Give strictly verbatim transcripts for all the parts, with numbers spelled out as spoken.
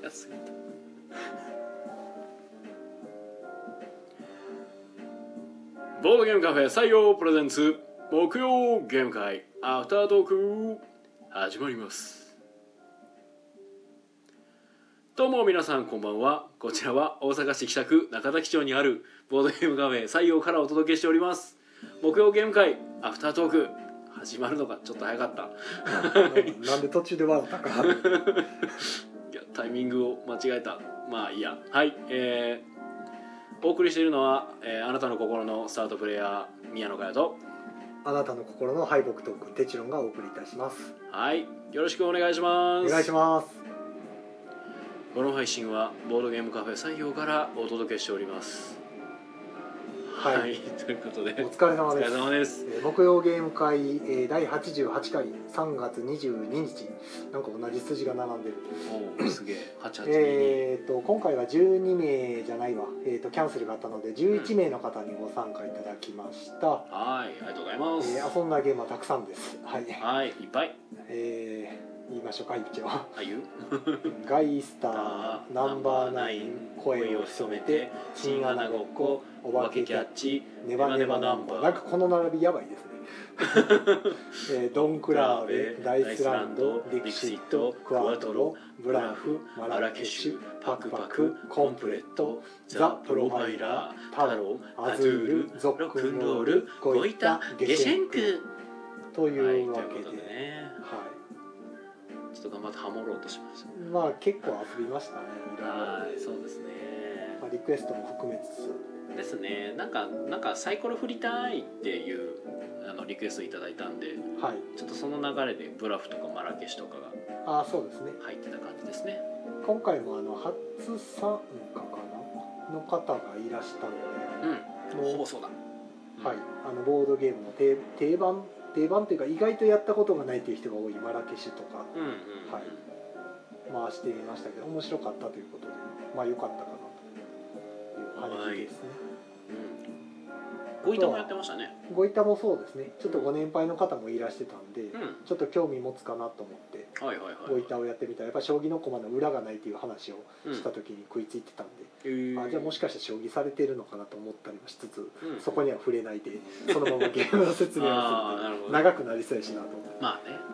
早すぎた。ボードゲームカフェ採用プレゼンツ木曜ゲーム会アフタートーク始まります。どうも皆さんこんばんは。こちらは大阪市北区中崎町にあるボードゲームカフェ採用からお届けしております。木曜ゲーム会アフタートーク始まるのがちょっと早かったなんで途中で笑ったかいやタイミングを間違えた。まあいいや。はい、えー、お送りしているのは、えー、あなたの心のスタートプレイヤー宮野佳代とあなたの心の敗北トークンテチロンがお送りいたします。 はい、よろしくお願いします。 お願いします。 この配信はボードゲームカフェ採用からお届けしております。はい、はい、ということでお疲れ様です。 お疲れ様です。 えー、木曜ゲーム会、えー、だいはちじゅうはちかいさんがつにじゅうににち、なんか同じ数字が並んでる。 おーすげえはちはちににえーと今回はじゅうにめいじゃないわ、えーとキャンセルがあったのでじゅういちめいの方にご参加いただきました。 はい、ありがとうございます。 えー、遊んだゲームはたくさんです。はい、 はい、いっぱい、 えー、言いましょうか一応。 あ言うガイスター、ナンバーナイン、声を潜めて、チンアナごっこ、お化けキャッチ、ネバネバナンバー。なんかこの並びやばいですね。えー、ドンクラーベ、ダイスランド、ディクシット、クワトロ、ブラフ、マラケシュ、パクパク、コンプレット、ザ・プロバイラー、タロ、アズール、ゾックンロール、ゴイタ、ゲシェンクというわけで、 はい、ということでね、 はい、 ちょっと頑張ってハモろうとしました。 まあ結構遊びましたね。 はい、そうですね。 まあ、リクエストも含めつつですね。なんかなんかサイコロ振りたいっていうあのリクエストいただいたんで、 はい、 ちょっとその流れでブラフとかマラケシュとかがあそうですね入ってた感じですね。 今回もあの初参加かなの方がいらしたので、うん、もうほぼそうだ。 はい、あのボードゲームの定定番定番というか意外とやったことがないという人が多いマラケシュとか、 うんうん、 はい、回してみましたけど面白かったということで、まあ良かったかなという感じですね。 ゴイタもやってましたね。 ゴイタもそうですね。ちょっとご年配の方もいらしてたんで、 うん、 ちょっと興味持つかなと思って、 はいはいはい、 ゴイタをやってみたらやっぱ将棋の駒の裏がないという話をした時に食いついてたんで、うん、あじゃあもしかして将棋されてるのかなと思ったりもしつつ、うん、そこには触れないでそのままゲームの説明をするので長くなりそうやしなと思って、 まあね、はい、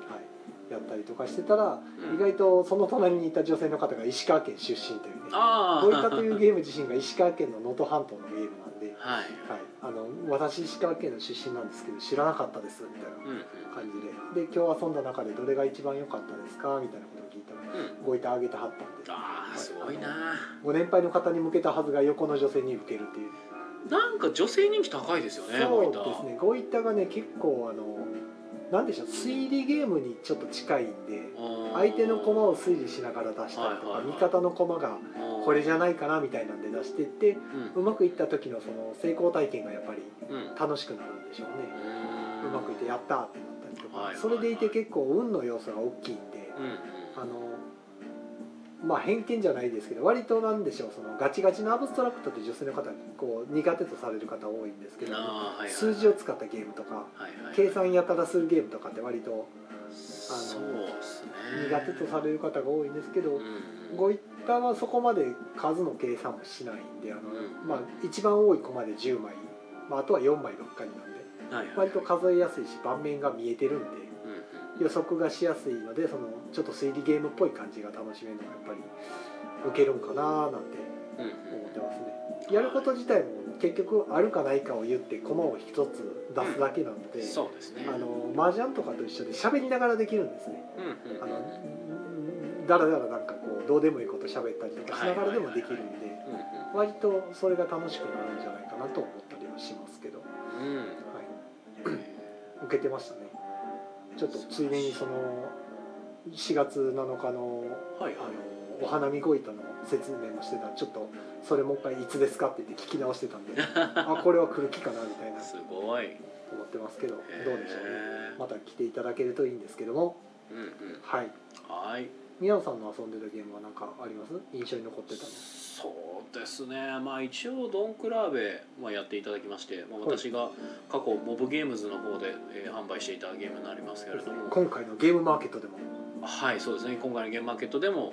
やったりとかしてたら、うん、意外とその隣にいた女性の方が石川県出身というね、ゴイタというゲーム自身が石川県の能登半島のゲームなんで、はいはい、あの私石川県の出身なんですけど知らなかったですみたいな感じで、で今日遊んだ中でどれが一番良かったですかみたいなことを聞いたら、うん、ごいたあげてはったんで、 ああすごいな。 ご年配の方に向けたはずが横の女性に受けるっていう、 なんか女性人気高いですよね。 そうですね、ごいたがね結構あのなんでしょう、推理ゲームにちょっと近いんで相手の駒を推理しながら出したりとか、はいはいはい、味方の駒がこれじゃないかなみたいなんで出していって、うん、うまくいった時のその成功体験がやっぱり楽しくなるんでしょうね、うん、うまくいってやったってなったりとか、はいはいはい、それでいて結構運の要素が大きいんで、うん、あのまあ偏見じゃないですけど割となんでしょう、そのガチガチのアブストラクトって女性の方こう苦手とされる方多いんですけど、はいはい、数字を使ったゲームとか、はいはい、計算やたらするゲームとかって割とあのそうですね、苦手とされる方が多いんですけど、うん、ゴイタはそこまで数の計算もしないんで、あの、うんまあ、一番多い駒でじゅうまい、まあ、あとはよんまいばっかりなんで、はいはいはい、割と数えやすいし盤面が見えてるんで、うん、予測がしやすいのでそのちょっと推理ゲームっぽい感じが楽しめるのがやっぱり受けるんかななんて思ってますね、うんうん、やること自体も結局あるかないかを言って駒を一つ出すだけなので、うん、そうですね、あの麻雀とかと一緒で喋りながらできるんですね、うんうん、あのだらだらなんかこうどうでもいいこと喋ったりとかしながらでもできるんで割とそれが楽しくなるんじゃないかなと思ったりはしますけど、うんはい、受けてましたね。ちょっとついでにそのしがつなのかの、はいはい、あのお花見ごいたの説明もしてたらちょっとそれもう一回いつですかって言って聞き直してたんであこれは来る気かなみたいなすごい思ってますけど、どうでしょうね。また来ていただけるといいんですけども、うんうん、はいはい宮野さんの遊んでたゲームは何かあります？印象に残ってたの。 そうですね、まあ一応ドンクラーベ、まあ、やっていただきまして、まあ、私が過去モブゲームズの方で、えー、販売していたゲームになりますけれども、 今回のゲームマーケットでもはいそうですね、今回のゲームマーケットでも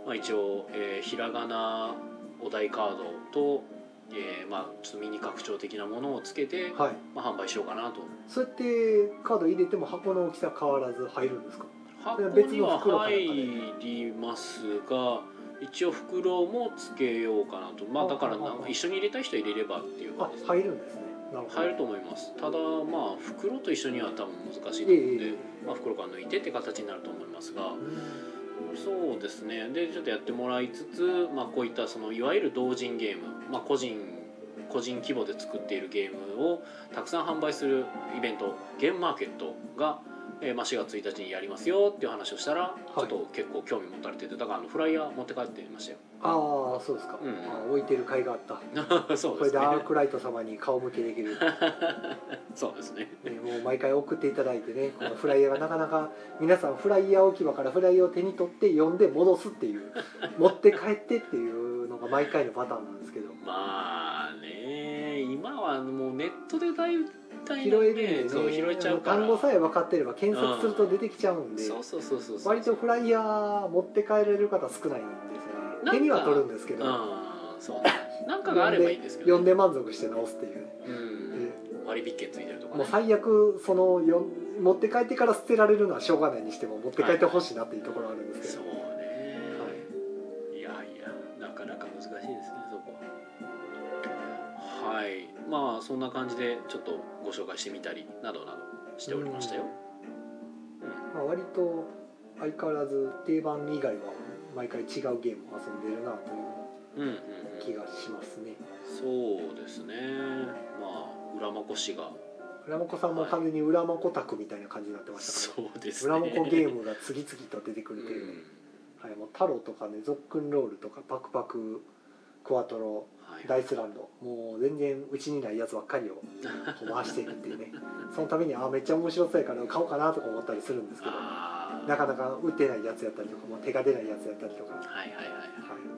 まあ、一応、えーひらがなお題カードと、えーまあ、ちょっとミニ拡張的なものをつけて、 はい、 まあ、販売しようかなと。 そうやってカード入れても箱の大きさ変わらず入るんですか？ 箱には入りますが、一応袋もつけようかなと。まあだからなんか一緒に入れたい人入れればっていう感じです。 あ、入るんですね。なるほど。 入ると思います。ただまあ袋と一緒には多分難しいと思うので、 ええ、 まあ、袋から抜いてって形になると思いますが、そうですね。でちょっとやってもらいつつ、まあ、こういったそのいわゆる同人ゲーム、まあ、個人個人規模で作っているゲームをたくさん販売するイベント、ゲームマーケットが、えーまあ、しがつついたちにやりますよっていう話をしたら、はい、ちょっと結構興味持たれてて、だからあのフライヤー持って帰ってましたよ。 ああ、そうですか、うん、あ、置いてる甲斐があったそうですね、これでアークライト様に顔向けできるそうですね、 ね、もう毎回送っていただいてね、このフライヤーがなかなか皆さんフライヤー置き場からフライヤーを手に取って読んで戻すっていう持って帰ってっていうのが毎回のパターンなんですけど、 まあね、今はもうネットで大体、ね、 拾えるんでね、 そう拾えちゃうから、 単語さえ分かってれば検索すると出てきちゃうんで、 そうそうそうそう、 割とフライヤー持って帰られる方少ないんですよね。手には取るんですけど、 そうね、なんかがあればいいんですけど、ね、 読んで満足して直すっていう、 うん、割引券ついてるとか、ね、 もう最悪そのよ持って帰ってから捨てられるのはしょうがないにしても持って帰ってほしいなっていうところあるんですけど、 はい、そうね、はい、いやいやなかなか難しいですね、そこは。はい、まあそんな感じでちょっとご紹介してみたりなどなどしておりましたよ。 うん、まあ、割と相変わらず定番以外は毎回違うゲームを遊んでるなという気がしますね。 うんうんうん、そうですね。まあ浦真子氏が浦真子さんも完全に浦真子宅みたいな感じになってましたから、 そうですね、 浦真子ゲームが次々と出てくるという、うん、はい、もうタロとかね、ゾックンロールとかパクパククワトロ、はい、ダイスランド、もう全然うちにないやつばっかりを回していくっていうねそのためにあめっちゃ面白そうやから買おうかなとか思ったりするんですけど、なかなか売ってないやつやったりとか、もう手が出ないやつやったりとか、はいはいはいはい、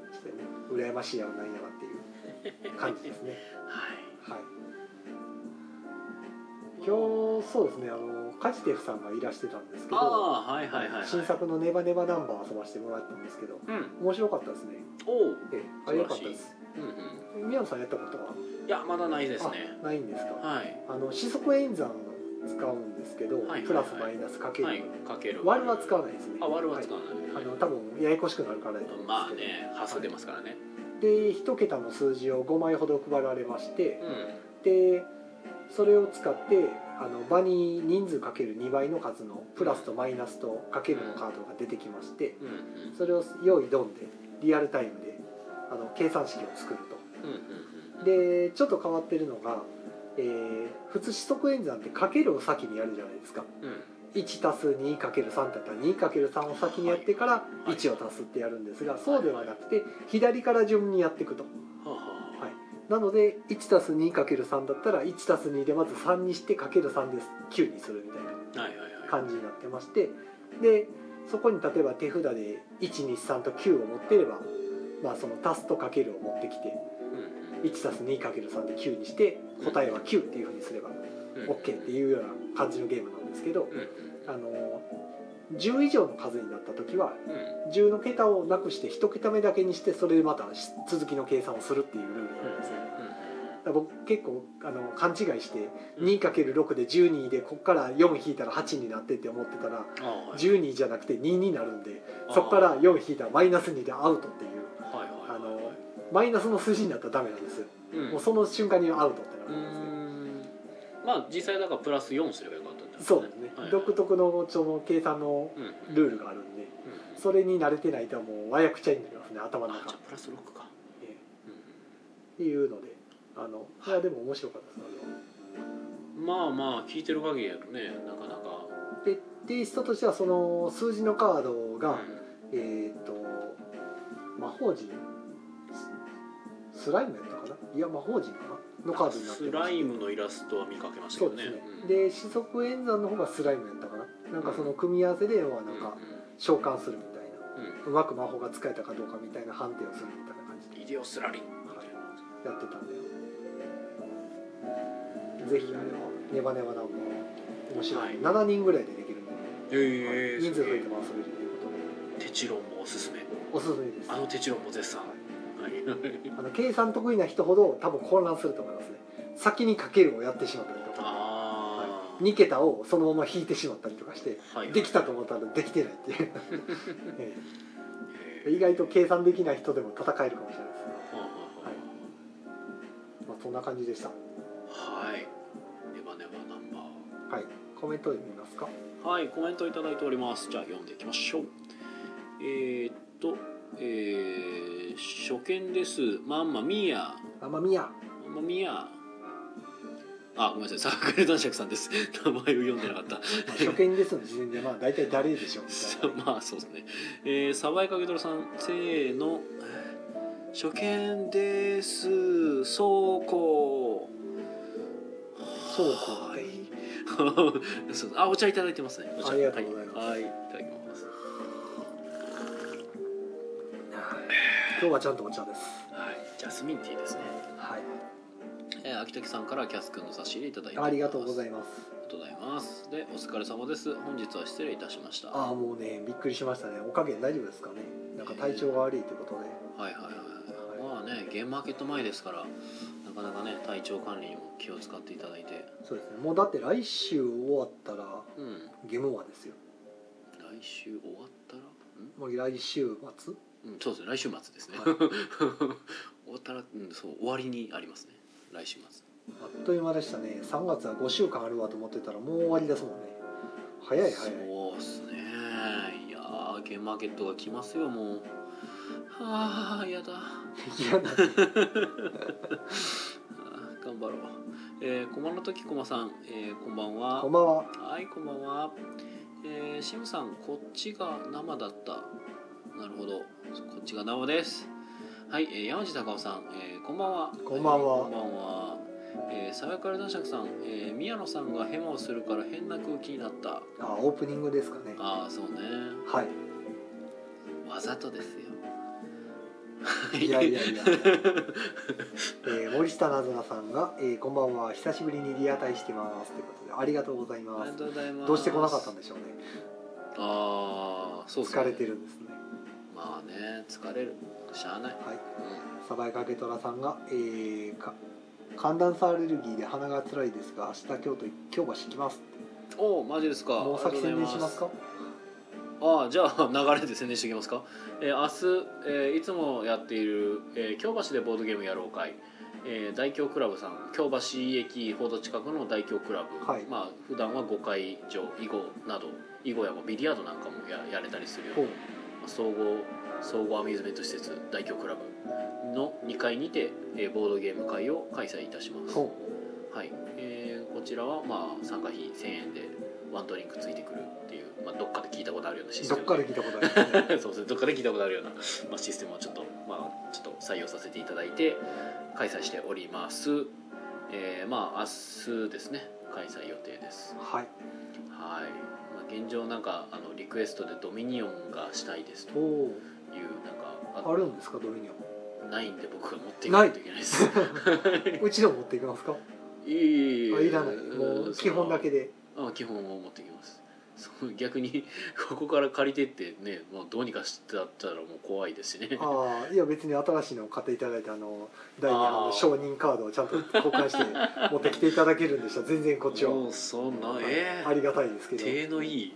してね、羨ましいやらないやらっていう感じですねはい、はい、今日そうですね、あのカジテフさんがいらしてたんですけど、あ、はいはいはいはい、新作のネバネバナンバー遊ばせてもらったんですけど、うん、面白かったですね。おお、えあれ良かったです。うんうん、宮野さんやったことは？いやまだないですね。ないんですか。はい。あの四則演算使うんですけど、はいはいはい、プラスマイナスかける、はい、かける割るは使わないですね。あ、割るは使わない。はい、あの多分ややこしくなるからだと思うんですけど。まあね、端数出ますからね。で一桁の数字をごまいほど配られまして、うん、でそれを使ってあの場に人数かけるにばいの数のプラスとマイナスとかけるのカードが出てきまして、うん、それを用意ドンでリアルタイムであの計算式を作ると、うん、でちょっと変わってるのが、えー、普通四則演算ってかけるを先にやるじゃないですか、うん、いちたすにかけるさん だったら にかけるさん を先にやってからいちを足すってやるんですが、そうではなくて左から順にやっていくと、はい、なので いちたすにかけるさん だったら いちたすに でまずさんにして かけるさん できゅうにするみたいな感じになってまして、でそこに例えば手札でいちにさんときゅうを持ってれば、まあ、その足すとかけるを持ってきて いちたすにかけるさん できゅうにして答えはきゅうっていうふうにすれば OK っていうような感じのゲームなんですけど、あのじゅう以上の数になった時はじゅうの桁をなくしていち桁目だけにして、それでまた続きの計算をするっていうルールなんですよ。だから僕結構あの勘違いして にかけるろく でじゅうにでここからよん引いたらはちになってって思ってたらじゅうにじゃなくてにになるんで、そこからよん引いたらマイナスにでアウトっていう、あのマイナスの数字になったらダメなんですよ、うん、もうその瞬間にアウトってなるんですね。まあ実際だからプラスよんすればよかったんですね。そうですね、はいはい、独特のその計算のルールがあるんで、うん、それに慣れてないともう和訳ちゃいになりますね、頭の中。あ、じゃあプラスろくか、ええ、うん、っていうので、あのいやでも面白かったです、あれは。まあまあ聞いてる限りだとね、なかなかでテイストとしてはその数字のカードが、うん、えっ、ー、と魔法陣スライムやったかな、いや魔法陣かなのカードになってまして、スライムのイラストは見かけましたけどね。そうですね、うん、で四則演算の方がスライムやったかな、なんかその組み合わせではなんか召喚するみたいな、うん、うまく魔法が使えたかどうかみたいな判定をするみたいな感じでイデオスラリン、はい、やってたんで、ぜひあれはネバネバナンバー面白い、はい、しちにんぐらいでできるんで、えー、人数増えても遊べるということで、テチロンもおすすめ。 おすすめです。 あの鉄郎も絶賛、はいはい、 あの計算得意な人ほど多分混乱すると思いますね。先にかけるをやってしまったりとか、はい、に桁をそのまま引いてしまったりとかして、はいはい、できたと思ったらできてないっていうえー、意外と計算できない人でも戦えるかもしれないですね、はい、まあ、そんな感じでした。 はい、ネバネバナンバー、 はい、コメントで見ますか。 はい、コメントいただいております。じゃあ読んでいきましょう。えー、っと、えー、初見です。マンマミヤ。 マンマミヤ。 マンマミヤ。あ、ごめんなさい、サークル男爵さんです。名前を読んでなかった。 初見ですの時点で、まあ大体誰でしょうみたいな。 まあそうですね。えー、サバイかけとるさん、せーの。初見です。倉庫。 倉庫。はい。 あ、お茶いただいてますね。 ありがとうございます。 はい、はい、いただきます。 今日はちゃんとお茶です。 はい、ジャスミンティーですね。 はい。 えー、秋竹さんからキャス君の差し入れいただいてます。 ありがとうございます。 ありがとうございます。で、お疲れ様です。本日は失礼いたしました。 ああ、もうね、びっくりしましたね。おかげ大丈夫ですかね。なんか体調が悪いということで。 えー、はいはいはい。はい、まあね、ゲームマーケット前ですから、なかなかね、体調管理にも気を使っていただいて。 そうですね。もうだって来週終わったら、うん、ゲームワですよ。 来週終わったら？ ん？もう来週末？ うん、そうですね。来週末ですね。はい、終わったら、うん、そう終わりにありますね。来週末。 あっという間でしたね。さんがつはごしゅうかんあるわと思ってたらもう終わりですもんね。早い早い。 そうっすね。いやー、ゲームマーケットが来ますよもう。はあ、やだ。 嫌だ。 頑張ろう。えー、駒の時駒さん、えー、こんばんは。 こんばんは。 はい、こんばんは。えー、シムさん、こっちが生だった。なるほど。こっちが生です。はい、えー、山地隆夫さん、えー、こんばんは。 こんばんは。 はい、こんばんは。えー、さやかれ男爵さん、えー、宮野さんがヘマをするから変な空気になった。 あ、オープニングですかね。 ああ、そうね。 はい。 わざとですよ。 いやいやいや。えー、森下なずなさんが、えー、こんばんは、久しぶりにリアタイしてますということで、ありがとうございます。 ありがとうございます。 どうして来なかったんでしょうね。 ああ、そうですね。 疲れてるんですね。 まあね、疲れる。しゃあない。はい。 うん、サバイカゲトラさんが、えー、か寒暖差アレルギーで鼻が辛いですが、明日京都京橋行きます。 おお、マジですか。 もう先宣伝しますか。 ああ、じゃあ流れで宣伝しておきますか。えー、明日、えー、いつもやっている、えー、京橋でボードゲームやろう会、えー、大京クラブさん、京橋駅ほど近くの大京クラブ、はい、まあ普段はごかい場、囲碁など囲碁やビリヤードなんかも や, やれたりするような、まあ、総合総合アミューズメント施設大京クラブのにかいにて、えー、ボードゲーム会を開催いたします。はい、えー、こちらはまあ参加費せんえんでワンドリンクついてくるっていう、まあ、どっかで聞いたことあるようなシステム。 どっかで聞いたことある、ね、 そうですね、どっかで聞いたことあるような、まあ、システムをちょっと、まあ、ちょっと採用させていただいて開催しております。えー、まあ明日ですね、開催予定です。 はい。 はい。まあ、現状なんかあのリクエストでドミニオンがしたいですというなんかあ, あるんですか。ドミニオンないんで僕が持っていかないといけないです。 うちの持っていきますか。 いいいらない。もう基本だけで。 あ、基本を持ってきます。逆にここから借りてってね、もうどうにかしてたったらもう怖いですしね。 ああ、いや別に新しいのを買っていただいて、あのだいに版の承認カードをちゃんと交換して持ってきていただけるんでしたら全然こっちはもうそんな、えー、 ありがたいですけど。 手のいい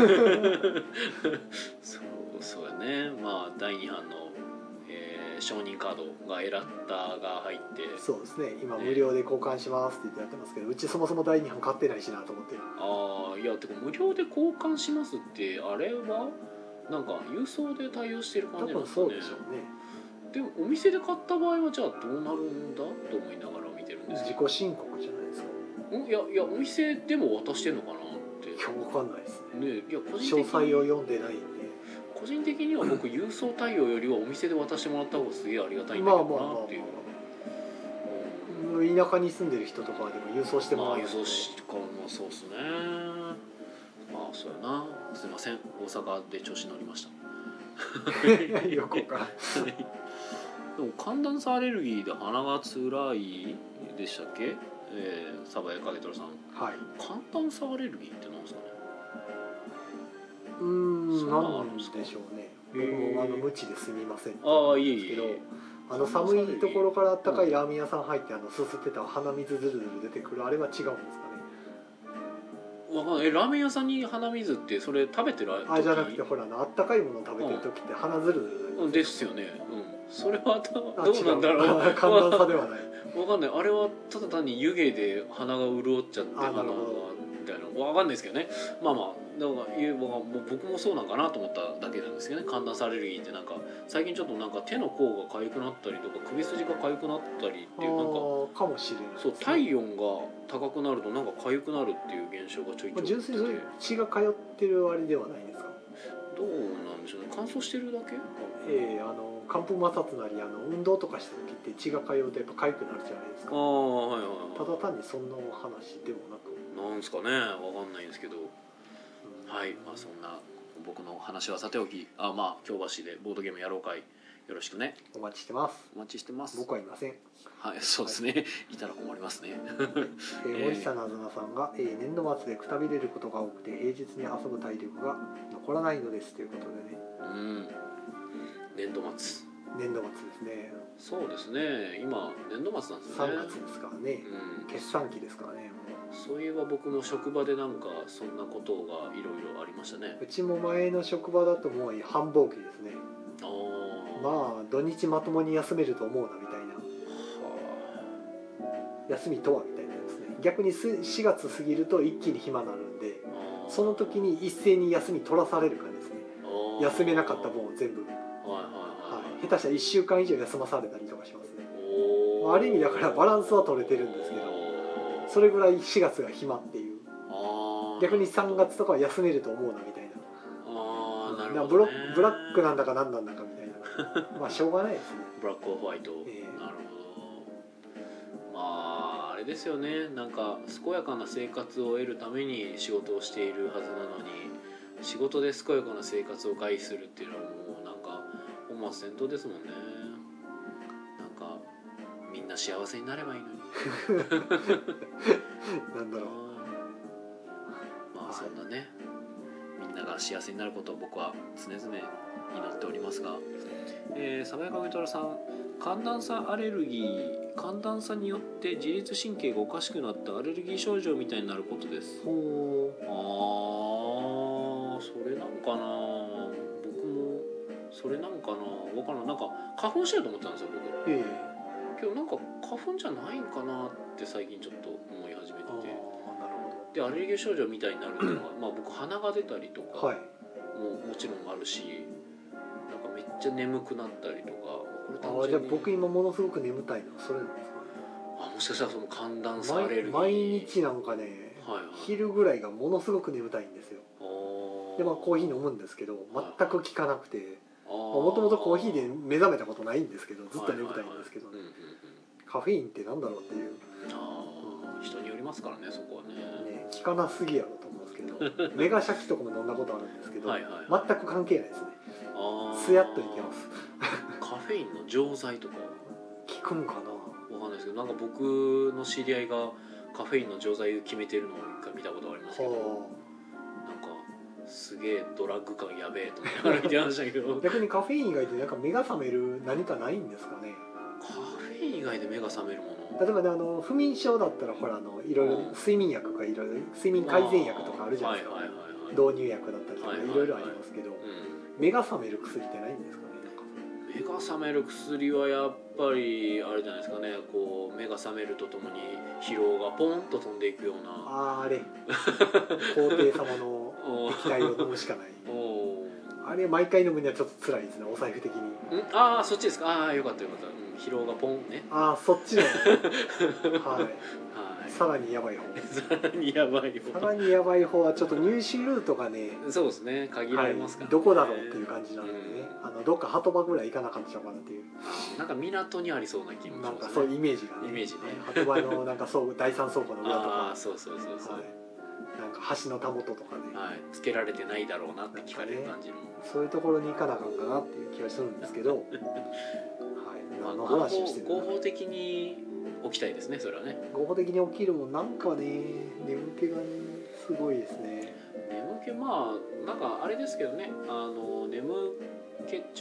そうそうやね。まあだいに版の、えー、承認カードがエラッタが入って、 そうですね、今無料で交換しますって言ってやってますけど、うちそもそもだいに版買ってないしなと思って。 ああ、いやてか無料で交換しますってあれはなんか郵送で対応してる感じなんですかね。 多分そうでしょうね。 でもお店で買った場合はじゃあどうなるんだと思いながら見てるんですけど。 自己申告じゃないですか。 いやいや、お店でも渡してんのかなって。 いや分かんないですね。 ね、いや個人的に詳細を読んでないんで。 個人的には僕郵送対応よりはお店で渡してもらった方がすげえありがたいんだけどなっていう。 田舎に住んでる人とかでも郵送してもらう。 まあ郵送しかもそうっすね。まあそうやな。すいません、大阪で調子乗りました。 横から。 でも寒暖差アレルギーで鼻がつらいでしたっけ、えー、サバヤカゲトラさん。はい。寒暖差アレルギーってなんですかね。 うーん、なんでしょうね。 僕もあの無知ですみませんってああいえいえけど、あの寒いところからあったかいラーメン屋さん入ってあのすすってた鼻水ずるずる出てくるあれは違うんですかね。 わかんない。えラーメン屋さんに鼻水ってそれ食べてるあじゃなくてほらあったかいものを食べてる時って鼻ずるずるうんですよね。うんそれはどあうなんだろう。 寒暖差ではないわかんない。あれはただ単に湯気で鼻が潤っちゃってあ鼻がなるほどみたいなわかんないですけどね。まあまあだからいう僕はもう僕もそうなんかなと思っただけなんですけどね。寒暖差アレルギーってなんか最近ちょっとなんか手の甲が痒くなったりとか首筋が痒くなったりっていうなんかあかもしれないですそうね、 体温が高くなるとなんか痒くなるっていう現象がちょいちょい純粋にそれ血が通ってるあれではないですか。 どうなんでしょうね。乾燥してるだけ？ ええあの寒風摩擦なりあの運動とかした時って血が通うとやっぱ痒くなるじゃないですか。 ああはいはいはいただ単にそんな話でもなく、 なんですかねわかんないんですけど、 うんはいまあそんな僕の話はさておき、あまあ京橋でボードゲームやろう会よろしくね。 お待ちしてます。 お待ちしてます。 僕はいません。 はいそうですね、い、たら困りますね。 えー、森下なずなさんが、えー、年度末でくたびれることが多くて平日に遊ぶ体力が残らないのですということでね。 うん年度末年度末ですね。 そうですね今年度末なんですよね。 さんがつですからね、 うん、 決算期ですからね。 そういえば僕も職場でなんかそんなことがいろいろありましたね。 うちも前の職場だともう繁忙期ですね。 ああまあ土日まともに休めると思うなみたいな、休みとはみたいなですね。逆にしがつ過ぎると一気に暇になるんで、その時に一斉に休み取らされる感じですね。休めなかった分を全部、はいはい、 下手したらいっしゅうかん以上休まされたりとかしますね。ある意味だからバランスは取れてるんですけど、それぐらいしがつが暇っていう。逆にさんがつとかは休めると思うなみたいな。 あなるほどね、 ブロブラックなんだか何なんだかみたいな。まあしょうがないですね。 ブラックオホワイト、えー、なるほど。まああれですよね、なんか健やかな生活を得るために仕事をしているはずなのに、仕事で健やかな生活を害するっていうのはもうなんか本末転倒ですもんね。なんかみんな幸せになればいいのになんだろう。 まあそんなね、みんなが幸せになることを僕は常々祈っておりますが、えー、サバヤカゲトラさん、寒暖差アレルギー、寒暖差によって自律神経がおかしくなったアレルギー症状みたいになることです。 ほう。 あーそれなんかな、僕もそれなんかな、わからん。なんか花粉症だと思ってたんですよ僕。 ええ今日なんか花粉じゃないんかなって最近ちょっと思い始めてて、 あなるほでアレルギー症状みたいになるっていうのはまあ僕鼻が出たりとかど。はい。 ももちろんあるし、なんかめっちゃ眠くなったりとか、これ単ああじゃあ純に僕今ものすごく眠たいのそれなんですかね。 あもしかしたらその寒暖差アレルギー毎日なんかね、 はいはい、 昼ぐらいがものすごく眠たいんですよ。でまあコーヒー飲むんですけど全く効かなくて、もともとコーヒーで目覚めたことないんですけどずっと眠たいんですけどね、カフェインってなんだろうっていう。 あ、うん、人によりますからねそこは ね, ね効かなすぎやろと思うんですけどメガシャキとかも飲んだことあるんですけどはい、はい、全く関係ないですね。スヤッといけますカフェインの錠剤とか効くんかな、 わかんないですけど、なんか僕の知り合いがカフェインの錠剤を決めてるのを一回見たことがありますけど、なんかすげえドラッグ感やべえと思いながら見てましたけど逆にカフェイン以外でなんか目が覚める何かないんですかね。 カフェイン以外で目が覚めるもの、 例えばね、あの不眠症だったらほらあのいろいろ睡眠薬がいろいろ睡眠改善薬とかあるじゃないですか、はいはいはいはい、導入薬だったりとかいろいろありますけど、はいはいはい、うん、目が覚める薬ってないんですかね。なんか目が覚める薬はやっぱりあれじゃないですかね、こう目が覚めるとともに疲労がポンと飛んでいくような、 ああれ皇帝様の液体を飲むしかないあれ毎回飲むにはちょっと辛いですね、お財布的に。 んああそっちですか。ああよかったよかった、うん、疲労がポンね。 ああそっちねはい、はい、さらにやばい方さらにやばい方さらにやばい方はちょっと入手ルートがね、 そうですね、限られますから、ね、 はい、どこだろうっていう感じなのでね、うん、あのどっか鳩場ぐらい行かなかったのかなっていう、 なんか港にありそうな気もしますね。 なんかそういうイメージがね、 イメージね、 鳩場のなんかそう第三倉庫の裏とかあそうそうそうそう、はい、 なんか橋のたもととかね、 はい、つけられてないだろうなって聞かれる感じの、ね、 そういうところに行かなあかんかなっていう気がするんですけどはい、 まあ、 何の話をしてる合法的に起きたいですね、それはね。 合法的に起きるもんなんかね、眠気がねすごいですね。 眠気、まあなんかあれですけどね、あの眠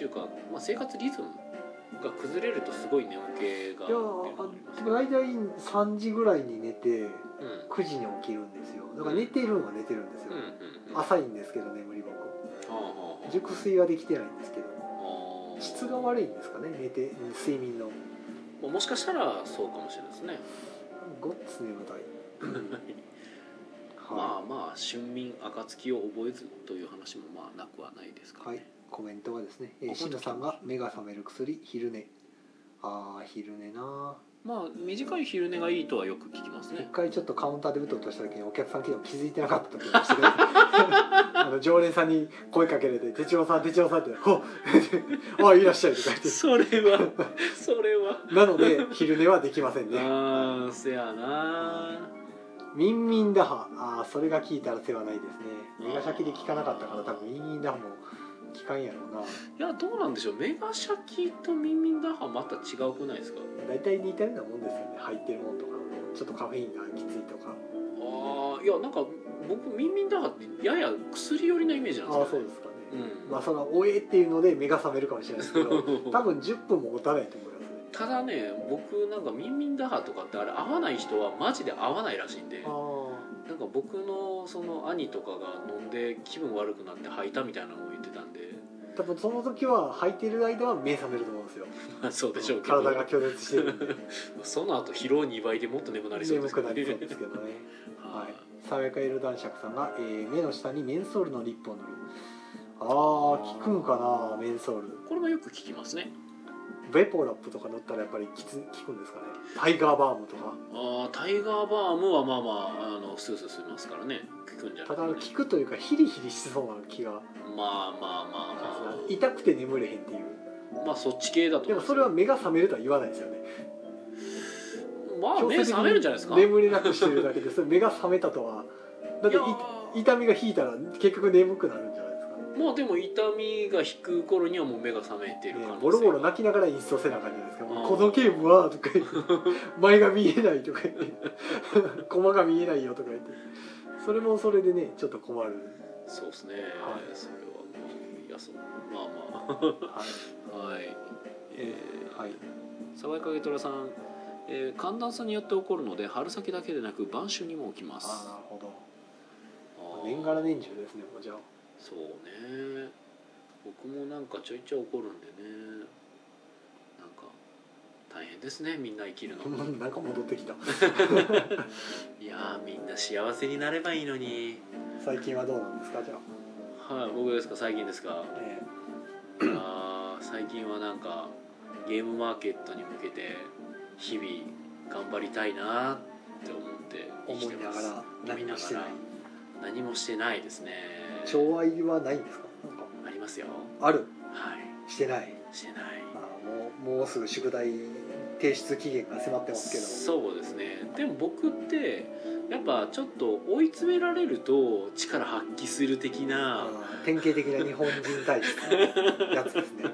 いうか、まあ、生活リズムが崩れるとすごい眠気がいや大体さんじぐらいに寝て、うん、くじに起きるんですよ。だから寝てるのは寝てるんですよ、うんうんうん、浅いんですけど眠り僕、うん、熟睡はできてないんですけど、質が悪いんですかね、寝て睡眠の。 もしかしたらそうかもしれないですね。 ごっつ眠たい、うん、 まあまあ春眠暁を覚えずという話もまあなくはないですからね。 はい、コメントはですね、えー、しのさんが目が覚める薬昼寝。ああ昼寝な。 まあ短い昼寝がいいとはよく聞きますね。 一回ちょっとカウンターで打とうとした時にお客さん来ても気づいてなかった時がありましたけどあの常連さんに声かけられて「手帳さん手帳さん」って「ほっあいらっしゃい」とか言ってそれはそれはなので昼寝はできませんね。 ああせやな。 ミンミン打破、ああそれが効いたら世話ないですね。目がシャキで効かなかったから多分ミンミン打破も効かんやろうな。いやどうなんでしょう、メガシャキとミンミン打破また違うくないですか。 大体似たようなもんですよね、入ってるもんとかちょっとカフェインがきついとか。 ああいやなんか僕ミンミン打破ってやや薬寄りなイメージなんですよ、ね、 ああそうですかね、うん、まあそのおえっていうので目が覚めるかもしれないですけど多分じゅっぷんも持たないと思いますね。 ただね僕なんかミンミン打破とかってあれ合わない人はマジで合わないらしいんで、なんか僕のその兄とかが飲んで気分悪くなって吐いたみたいなのを言ってたんで、 多分その時は吐いてる間は目覚めると思うんですよそうでしょうけど体が拒絶してるんでその後疲労にばいでもっと眠くなりそうですけど、ね、 眠くなりそうですけどねはい、爽やかエル男爵さんが、えー、目の下にメンソールのリップを塗る。ああ効くんかなメンソール。 これもよく効きますね。 ベポラップとか塗ったらやっぱりきつ効くんですかね。タイガーバームとか。 ああタイガーバームはまあまああのスースーしますからね、効くんじゃないか、ね、 ただ効くというかヒリヒリしそうな気が。 まあまあまあまあ痛くて眠れへんっていう。 まあそっち系だと。 でもそれは目が覚めるとは言わないですよね。 まあ目覚めるんじゃないですか。 眠れなくしてるだけでそれ目が覚めたとは。だって痛みが引いたら結局眠くなるんじゃないですか。 まあでも痛みが引く頃にはもう目が覚めてる可能性が、ね、 ボロボロ泣きながらインストせな感じですか。このゲームはとか言って前が見えないとか言ってコマが見えないよとか言ってそれもそれでねちょっと困る。 そうですね、はい、それはまあいやそうまあまあはいはい、えー、はい爽やかゲトラさん、えー、寒暖差によって起こるので春先だけでなく晩秋にも起きます。 ああなるほど。年がら年中ですねもうじゃあ。 そうね僕もなんかちょいちょい起こるんでね、なんか大変ですねみんな生きるのなんか戻ってきたいやみんな幸せになればいいのに。 最近はどうなんですかじゃあ。はい僕ですか最近ですか、ええ、あ最近はなんかゲームマーケットに向けて日々頑張りたいなって思って生きてます。 思いながら何もしてない。 何もしてないですね。 寵愛はないんですか。なんかありますよ。ある。 はいしてないしてない。 あもうもうすぐ宿題提出期限が迫ってますけど。 そうですね。でも僕ってやっぱちょっと追い詰められると力発揮する的な典型的な日本人体質のやつですね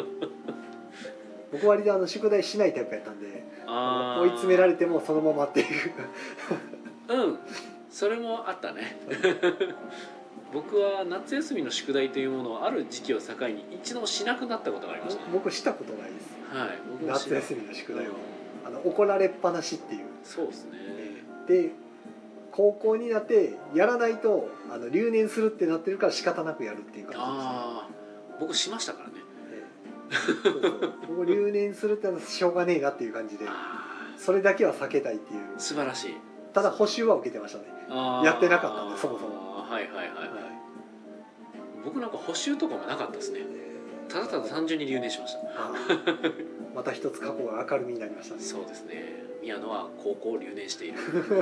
僕割とあの宿題しないタイプやったんで追い詰められてもそのままっていううんそれもあったね僕は夏休みの宿題というものをある時期を境に一度しなくなったことがありました、ね、 僕したことないです、 はい、僕夏休みの宿題を、うん、あの怒られっぱなしっていう。 そうですね。 で高校になってやらないとあの留年するってなってるから仕方なくやるっていう感じです、ね、あ僕しましたからね、 えー、そうそう僕留年するってのはしょうがねえなっていう感じでそれだけは避けたいっていう。 素晴らしい。 ただ補習は受けてましたね。やってなかったんでそもそも。 はいはいはいはい、はい、僕なんか補習とかもなかったですね、えー、ただただ単純に留年しましたまた一つ過去が明るみになりましたね。 そうですね。宮野は高校を留年している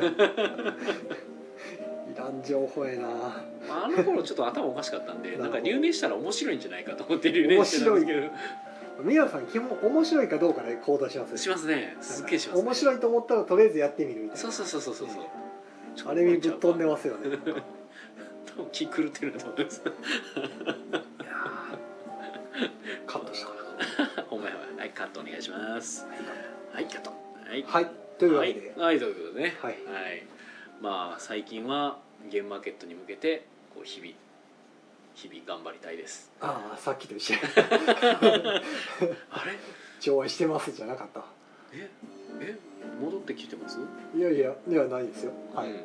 いらん情報やな。 あの頃ちょっと頭おかしかったんでなんか留年したら面白いんじゃないかと思って留年してたんですけど。 宮野さん基本面白いかどうかで行動しますね。 しますね。すっげえします、ね、 面白いと思ったらとりあえずやってみるみたいな。 そうそうそうそうそう、ね、 あれにぶっ飛んでますよね多分気狂ってると思いますカットしたかなお前ははいカットお願いします。はいカットはい、 はい、というわけで、 はい、はい、ということでね、 はい、 はい、まあ最近はゲームマーケットに向けてこう日々 日々頑張りたいです。 ああさっきと一緒あれ調和してますじゃなかった。 ええ戻ってきてます？ いやいやではないですよ。はい、うん、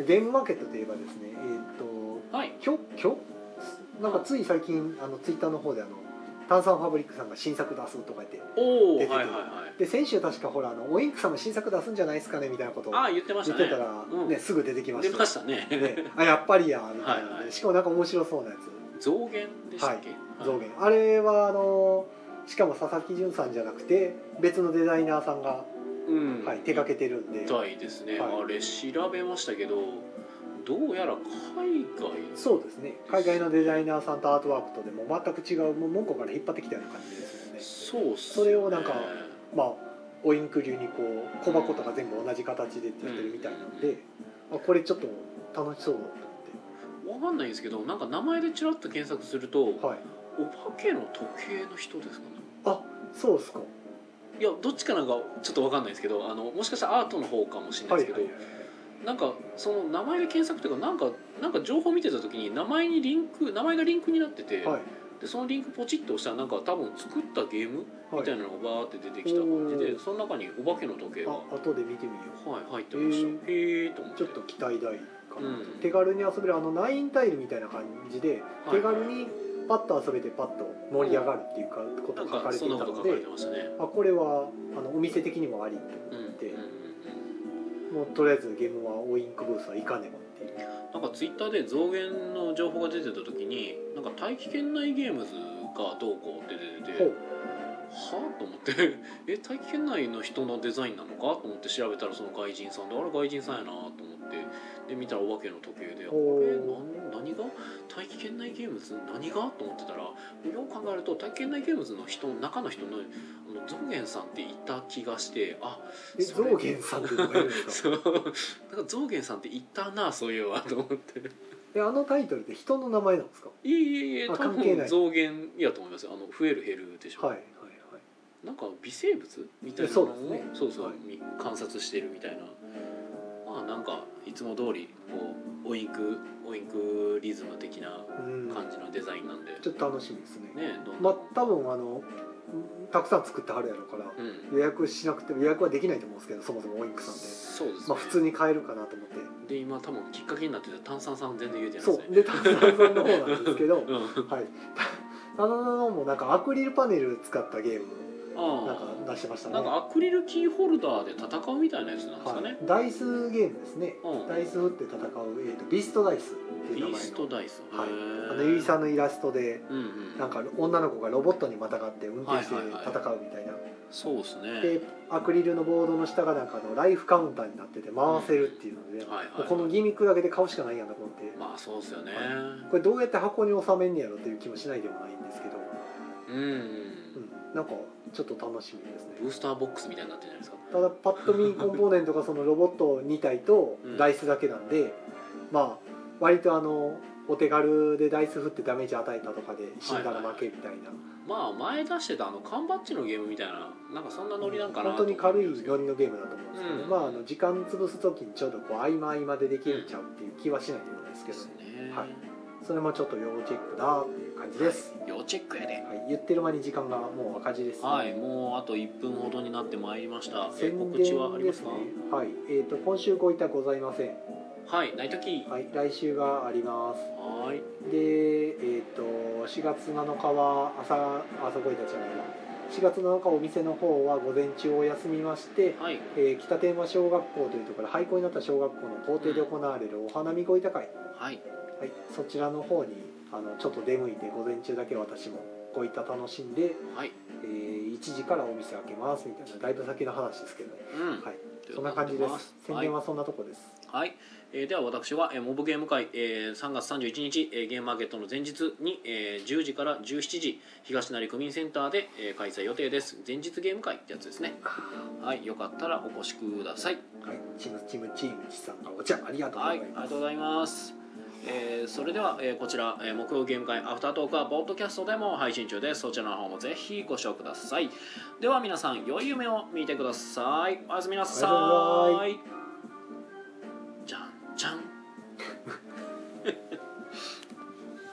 ゲームマーケットといえばですね、えー、っと、はい、今日今日なんかつい最近あのツイッターの方であの炭酸ファブリックさんが新作出すとか言って出てて、はいはいはい、で先週確かほらあのオインクさんも新作出すんじゃないですかねみたいなことを言ってたら、ね、うん、すぐ出てきました。 出ましたね。 ねあやっぱりやみたいな、はいはい、しかもなんか面白そうなやつ。 増減でしたっけ？ はい、増減。あれはあのしかも佐々木純さんじゃなくて別のデザイナーさんが、うんはい、手掛けてるんで。 みたいですね。はい、あれ調べましたけど。どうやら海外そうですね海外のデザイナーさんとアートワークとでも全く違うもう門戸から引っ張ってきたような感じですよね。そうっすね。それをなんかまあオインク流にこう小箱とか全部同じ形でってやってるみたいなので、うん、あこれちょっと楽しそうだと思って分かんないんですけどなんか名前でちらっと検索すると、はい、お化けの時計の人ですかね。 あそうですか。 いやどっちかなんかちょっと分かんないですけどあのもしかしたらアートの方かもしれないですけど、はいはいはいなんかその名前で検索というかなんかなんか情報見てた時に名前にリンク名前がリンクになってて、はい、でそのリンクポチッと押したらなんか多分作ったゲームみたいなのがバーって出てきた感じで、はい、その中にお化けの時計があ後で見てみよう。 はい入ってました。へえと思ってちょっと期待大かなと、うん、手軽に遊べるあのナインタイルみたいな感じで、はい、手軽にパッと遊べてパッと盛り上がるっていうかことが書かれていたので、ね、あこれはあのお店的にもありと思って。うんうんもうとりあえずゲームはオインクブースは行かねばっていうなんかツイッターで増減の情報が出てた時になんか大気圏内ゲームズがどうこうって出ててはぁと思ってえ大気圏内の人のデザインなのかと思って調べたらその外人さんであれ外人さんやなと思ってで見たらお化けの時計であれ何何が大気圏内ゲームズ何がと思ってたらよう考えると大気圏内ゲームズの人中の人のあの増減さんっていた気がしてあえ増減さんってどうやるんですかそうなんか増減さんっていたなそういうわと思ってえあのタイトルって人の名前なんですか。 いえいえいえ多分増減やと思いますよあの増える減るでしょ。はいはいはいなんか微生物みたいなのをそうですねそうそう、はい、観察してるみたいなまあなんかいつも通りこうオインクオインクリズム的な感じのデザインなんで、 うん、ちょっと楽しみですね。ねどんどんまあ多分あのたくさん作ってはるやろうから、うん、予約しなくて予約はできないと思うんですけどそもそもオインクさんでそうです、ねまあ、普通に買えるかなと思ってで今多分きっかけになってた炭酸さん全然言えてないですね。そうで炭酸さんの方なんですけど、うん、はいあのもなんかアクリルパネル使ったゲームなんか出してましたね。 なんかアクリルキーホルダーで戦うみたいなやつなんですかね、はい、 ダイスゲームですね、うん、ダイス振って戦う、えーと、ビーストダイスっていう名前のビーストダイス、 はい、あのゆいさんのイラストで、うんうん、なんか女の子がロボットにまたがって運転して戦うみたいな、はいはいはい、 そうですね。 でアクリルのボードの下がなんかのライフカウンターになってて回せるっていうので、うんはいはいはい、このギミックだけで買うしかないやんと思って、 まあそうですよね、 はい、これどうやって箱に収めんねやろっていう気もしないでもないんですけどうん、うん、なんかちょっと楽しみですね。 ブースターボックスみたいになってるじゃないですか。 ただパッと見コンポーネントがそのロボットに体とダイスだけなんで、うん、まあ割とあのお手軽でダイス振ってダメージ与えたとかで死んだら負けみたいな、はいはいはい、まあ前出してたあの缶バッジのゲームみたいななんかそんなノリなんかな、 うん、本当に軽いノリのゲームだと思うんですけど、うん、まああの時間潰す時にちょうどこう合間合間でできるんちゃうっていう気はしないでもないですけどね、はい、それもちょっと要チェックだっていう感じです、 はい、要チェックやで、 はい、言ってる間に時間がもう赤字です、ね、 はいもうあといっぷんほどになってまいりました。 宣伝ですね。告知はありますか。はい、えーと今週ご委託ございません。 はい、ないとき、 はい、来週があります。 はい。 で、えっ、ー、としがつなのかは朝朝ごいたちじゃないわ。しがつなのかお店の方は午前中お休みまして、はい、えー、北天満小学校というところ廃校になった小学校の校庭で行われるお花見ご委託会、はい、はい、そちらの方にあのちょっと出向いて午前中だけ私もご委託楽しんで、はい、えー、いちじからお店開けますみたいなだいぶ先の話ですけどね。うん、はい。そんな感じです。宣伝はそんなとこです。 はい。えー、では私は、えー、モブゲーム会、えー、さんがつさんじゅういちにち、えー、ゲームマーケットの前日に、えー、じゅうじからじゅうしちじ東成区民センターで、えー、開催予定です。前日ゲーム会ってやつですね。はい。よかったらお越しください。 はい。チムチムチームチさんがお茶ありがとうございます。はい。ありがとうございます。えー、それでは、えー、こちら、えー、木曜ゲーム会アフタートークはポッドキャストでも配信中です。そちらの方もぜひご視聴ください。では皆さん良い夢を見てください。おやすみなさい。